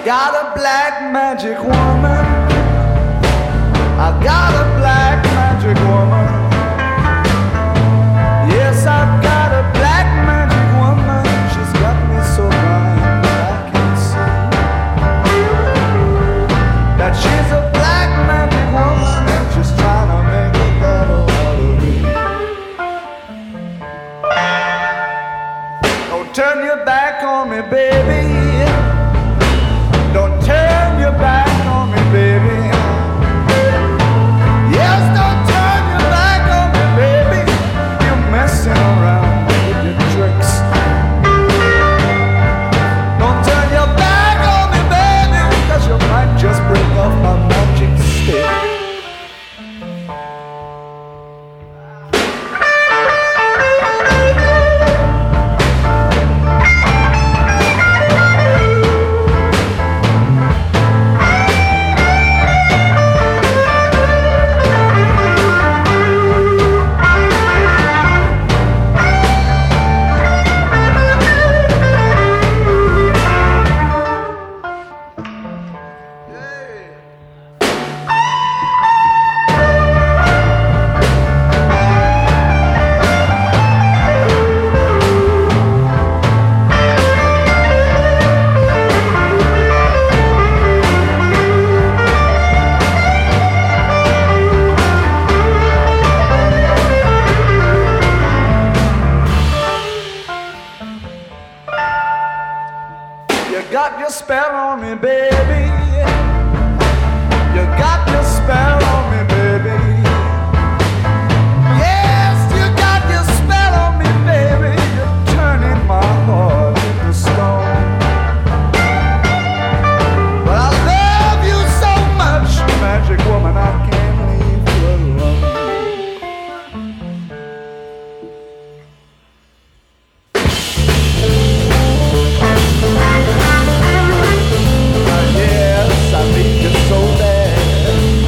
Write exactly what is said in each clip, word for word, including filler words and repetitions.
got a black magic woman. I got a black magic woman. Yes, I've got a black magic woman. She's got me so blind that I can't see that she's a black magic woman and she's trying to make a battle out of me. Don't turn your back on me, baby. Don't turn your back on me, baby. Yes, don't turn your back on me, baby. You're messing around with your tricks. Don't turn your back on me, baby, because you might just break off my magic stick. You got your spell on me, baby. You got your spell on me, baby. Yes, you got your spell on me, baby. You're turning my heart into stone. But I love you so much, magic woman, I can't leave you alone. Yes, I need you so bad.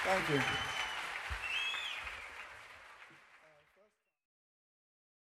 Thank you.